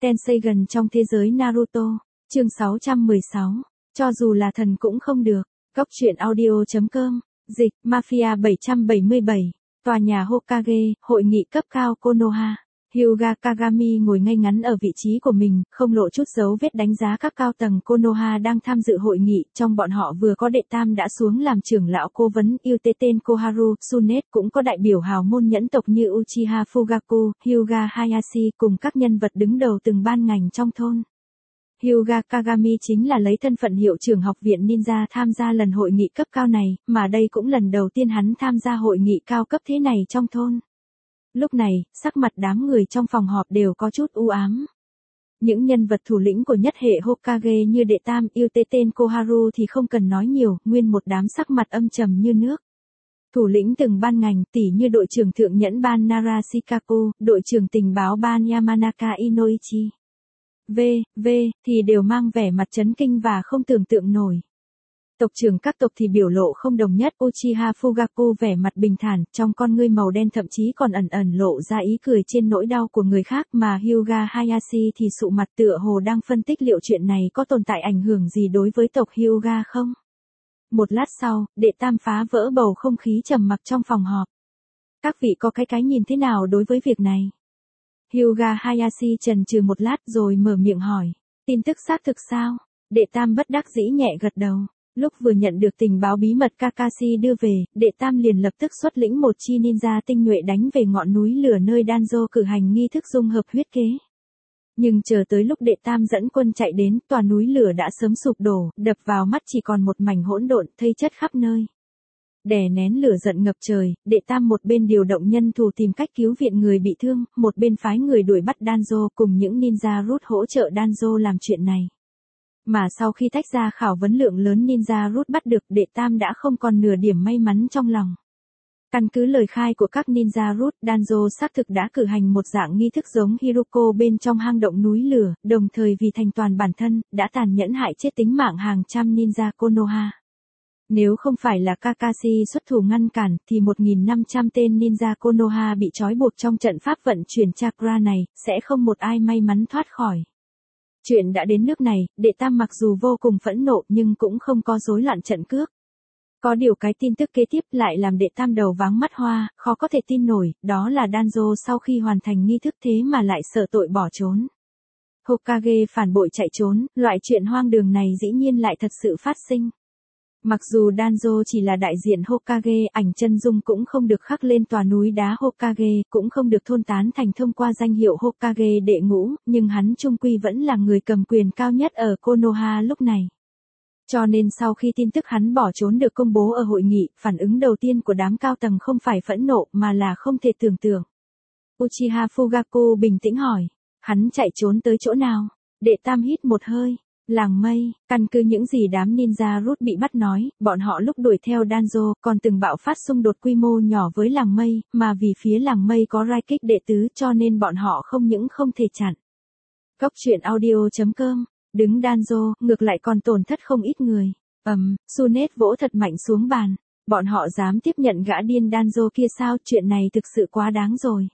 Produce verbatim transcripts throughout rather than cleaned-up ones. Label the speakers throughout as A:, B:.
A: Tenseigan trong thế giới Naruto, chương sáu trăm mười sáu, cho dù là thần cũng không được. Góc truyện audio.com, dịch, Mafia bảy trăm bảy mươi bảy, tòa nhà Hokage, hội nghị cấp cao Konoha. Hyuga Kagami ngồi ngay ngắn ở vị trí của mình, không lộ chút dấu vết đánh giá các cao tầng Konoha đang tham dự hội nghị, trong bọn họ vừa có đệ tam đã xuống làm trưởng lão cố vấn Uten Koharu, Tsunade, cũng có đại biểu hào môn nhẫn tộc như Uchiha Fugaku, Hyuga Hayashi cùng các nhân vật đứng đầu từng ban ngành trong thôn. Hyuga Kagami chính là lấy thân phận hiệu trưởng học viện ninja tham gia lần hội nghị cấp cao này, mà đây cũng lần đầu tiên hắn tham gia hội nghị cao cấp thế này trong thôn. Lúc này, sắc mặt đám người trong phòng họp đều có chút u ám. Những nhân vật thủ lĩnh của nhất hệ Hokage như đệ tam Uten Koharu thì không cần nói nhiều, nguyên một đám sắc mặt âm trầm như nước. Thủ lĩnh từng ban ngành, tỉ như đội trưởng thượng nhẫn ban Nara Shikaku, đội trưởng tình báo ban Yamanaka Inoichi. V, V, thì đều mang vẻ mặt chấn kinh và không tưởng tượng nổi. Tộc trưởng các tộc thì biểu lộ không đồng nhất, Uchiha Fugaku vẻ mặt bình thản, trong con ngươi màu đen thậm chí còn ẩn ẩn lộ ra ý cười trên nỗi đau của người khác, mà Hyuga Hayashi thì sụ mặt tựa hồ đang phân tích liệu chuyện này có tồn tại ảnh hưởng gì đối với tộc Hyuga không. Một lát sau, đệ tam phá vỡ bầu không khí trầm mặc trong phòng họp. Các vị có cái cái nhìn thế nào đối với việc này? Hyuga Hayashi chần chừ một lát rồi mở miệng hỏi, tin tức xác thực sao? Đệ tam bất đắc dĩ nhẹ gật đầu. Lúc vừa nhận được tình báo bí mật Kakashi đưa về, đệ tam liền lập tức xuất lĩnh một chi ninja tinh nhuệ đánh về ngọn núi lửa nơi Danzo cử hành nghi thức dung hợp huyết kế. Nhưng chờ tới lúc đệ tam dẫn quân chạy đến, tòa núi lửa đã sớm sụp đổ, đập vào mắt chỉ còn một mảnh hỗn độn, thây chất khắp nơi. Đè nén lửa giận ngập trời, đệ tam một bên điều động nhân thủ tìm cách cứu viện người bị thương, một bên phái người đuổi bắt Danzo cùng những ninja rút hỗ trợ Danzo làm chuyện này. Mà sau khi tách ra khảo vấn lượng lớn ninja rút bắt được, đệ tam đã không còn nửa điểm may mắn trong lòng. Căn cứ lời khai của các ninja rút, Danzo xác thực đã cử hành một dạng nghi thức giống Hiruko bên trong hang động núi lửa, đồng thời vì thành toàn bản thân, đã tàn nhẫn hại chết tính mạng hàng trăm ninja Konoha. Nếu không phải là Kakashi xuất thủ ngăn cản, thì một nghìn năm trăm tên ninja Konoha bị trói buộc trong trận pháp vận chuyển chakra này, sẽ không một ai may mắn thoát khỏi. Chuyện đã đến nước này, đệ tam mặc dù vô cùng phẫn nộ nhưng cũng không có rối loạn trận cước. Có điều cái tin tức kế tiếp lại làm đệ tam đầu váng mắt hoa, khó có thể tin nổi, đó là Danzo sau khi hoàn thành nghi thức thế mà lại sợ tội bỏ trốn. Hokage phản bội chạy trốn, loại chuyện hoang đường này dĩ nhiên lại thật sự phát sinh. Mặc dù Danzo chỉ là đại diện Hokage, ảnh chân dung cũng không được khắc lên tòa núi đá Hokage, cũng không được thôn tán thành thông qua danh hiệu Hokage đệ ngũ, nhưng hắn chung quy vẫn là người cầm quyền cao nhất ở Konoha lúc này. Cho nên sau khi tin tức hắn bỏ trốn được công bố ở hội nghị, phản ứng đầu tiên của đám cao tầng không phải phẫn nộ mà là không thể tưởng tượng. Uchiha Fugaku bình tĩnh hỏi, hắn chạy trốn tới chỗ nào? Đệ tam hít một hơi. Làng mây, căn cứ những gì đám ninja rút bị bắt nói, bọn họ lúc đuổi theo Danzo còn từng bạo phát xung đột quy mô nhỏ với làng mây, mà vì phía làng mây có rai kích đệ tứ cho nên bọn họ không những không thể chặn. Góc truyện audio.com, đứng Danzo, ngược lại còn tổn thất không ít người. Ầm, um, Tsunade vỗ thật mạnh xuống bàn, bọn họ dám tiếp nhận gã điên Danzo kia sao, chuyện này thực sự quá đáng rồi.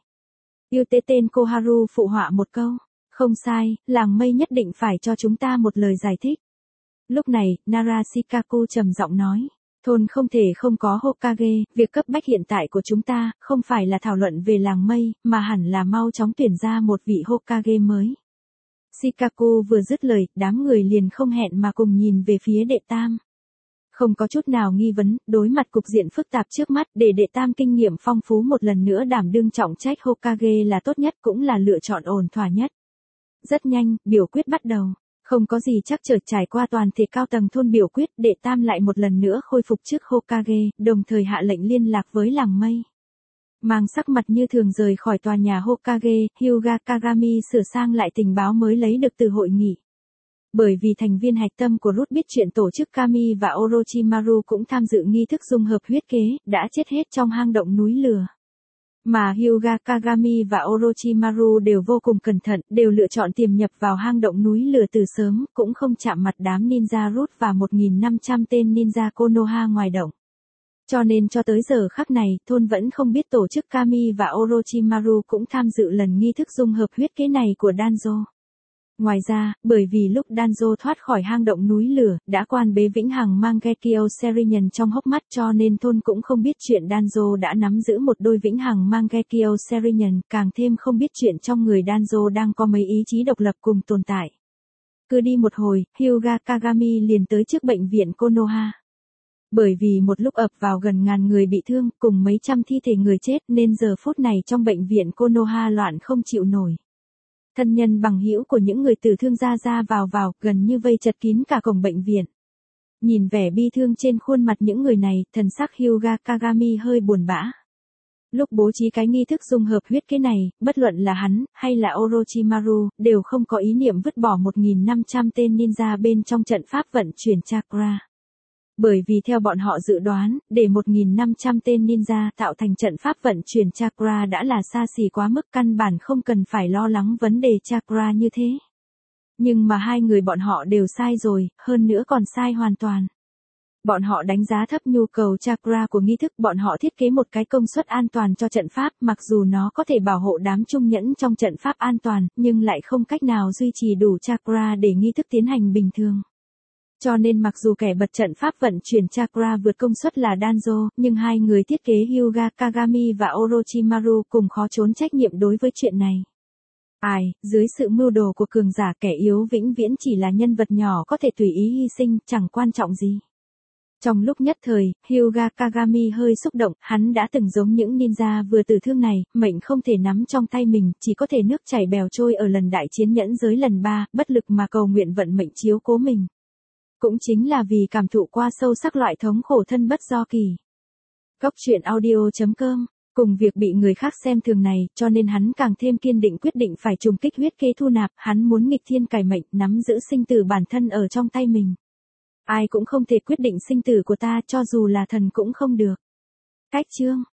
A: Uten Koharu phụ họa một câu. Không sai, làng mây nhất định phải cho chúng ta một lời giải thích. Lúc này, Nara Shikaku trầm giọng nói, thôn không thể không có Hokage, việc cấp bách hiện tại của chúng ta, không phải là thảo luận về làng mây, mà hẳn là mau chóng tuyển ra một vị Hokage mới. Shikaku vừa dứt lời, đám người liền không hẹn mà cùng nhìn về phía đệ tam. Không có chút nào nghi vấn, đối mặt cục diện phức tạp trước mắt, để đệ tam kinh nghiệm phong phú một lần nữa đảm đương trọng trách Hokage là tốt nhất, cũng là lựa chọn ổn thỏa nhất. Rất nhanh, biểu quyết bắt đầu. Không có gì chắc chở, trải qua toàn thể cao tầng thôn biểu quyết, đệ tam lại một lần nữa khôi phục chức Hokage, đồng thời hạ lệnh liên lạc với làng mây. Mang sắc mặt như thường rời khỏi tòa nhà Hokage, Hyuga Kagami sửa sang lại tình báo mới lấy được từ hội nghị. Bởi vì thành viên hạch tâm của Root biết chuyện tổ chức Kami và Orochimaru cũng tham dự nghi thức dung hợp huyết kế, đã chết hết trong hang động núi lửa. Mà Hyuga Kagami và Orochimaru đều vô cùng cẩn thận, đều lựa chọn tiềm nhập vào hang động núi lửa từ sớm, cũng không chạm mặt đám ninja rút và một nghìn năm trăm tên ninja Konoha ngoài động. Cho nên cho tới giờ khắc này, thôn vẫn không biết tổ chức Kami và Orochimaru cũng tham dự lần nghi thức dung hợp huyết kế này của Danzo. Ngoài ra, bởi vì lúc Danzo thoát khỏi hang động núi lửa, đã quan bế vĩnh hằng Mangekyo Serenian trong hốc mắt cho nên Thôn cũng không biết chuyện Danzo đã nắm giữ một đôi vĩnh hằng Mangekyo Serenian, càng thêm không biết chuyện trong người Danzo đang có mấy ý chí độc lập cùng tồn tại. Cứ đi một hồi, Hyuga Kagami liền tới trước bệnh viện Konoha. Bởi vì một lúc ập vào gần ngàn người bị thương, cùng mấy trăm thi thể người chết nên giờ phút này trong bệnh viện Konoha loạn không chịu nổi. Thân nhân bằng hữu của những người tử thương ra ra vào vào, gần như vây chật kín cả cổng bệnh viện. Nhìn vẻ bi thương trên khuôn mặt những người này, thần sắc Hyuga Kagami hơi buồn bã. Lúc bố trí cái nghi thức dung hợp huyết kế này, bất luận là hắn, hay là Orochimaru, đều không có ý niệm vứt bỏ một nghìn năm trăm tên ninja bên trong trận pháp vận chuyển chakra. Bởi vì theo bọn họ dự đoán, để một nghìn năm trăm tên ninja tạo thành trận pháp vận chuyển chakra đã là xa xỉ quá mức, căn bản không cần phải lo lắng vấn đề chakra như thế. Nhưng mà hai người bọn họ đều sai rồi, hơn nữa còn sai hoàn toàn. Bọn họ đánh giá thấp nhu cầu chakra của nghi thức, bọn họ thiết kế một cái công suất an toàn cho trận pháp, mặc dù nó có thể bảo hộ đám trung nhẫn trong trận pháp an toàn, nhưng lại không cách nào duy trì đủ chakra để nghi thức tiến hành bình thường. Cho nên mặc dù kẻ bật trận pháp vận chuyển chakra vượt công suất là Danzo, nhưng hai người thiết kế Hyuga Kagami và Orochimaru cùng khó trốn trách nhiệm đối với chuyện này. Ai, dưới sự mưu đồ của cường giả, kẻ yếu vĩnh viễn chỉ là nhân vật nhỏ có thể tùy ý hy sinh, chẳng quan trọng gì. Trong lúc nhất thời, Hyuga Kagami hơi xúc động, hắn đã từng giống những ninja vừa tử thương này, mệnh không thể nắm trong tay mình, chỉ có thể nước chảy bèo trôi ở lần đại chiến nhẫn giới lần ba, bất lực mà cầu nguyện vận mệnh chiếu cố mình. Cũng chính là vì cảm thụ qua sâu sắc loại thống khổ thân bất do kỳ. Góc truyện audio chấm com, cùng việc bị người khác xem thường này, cho nên hắn càng thêm kiên định quyết định phải trùng kích huyết kế thu nạp, hắn muốn nghịch thiên cải mệnh, nắm giữ sinh tử bản thân ở trong tay mình. Ai cũng không thể quyết định sinh tử của ta, cho dù là thần cũng không được. Cách chương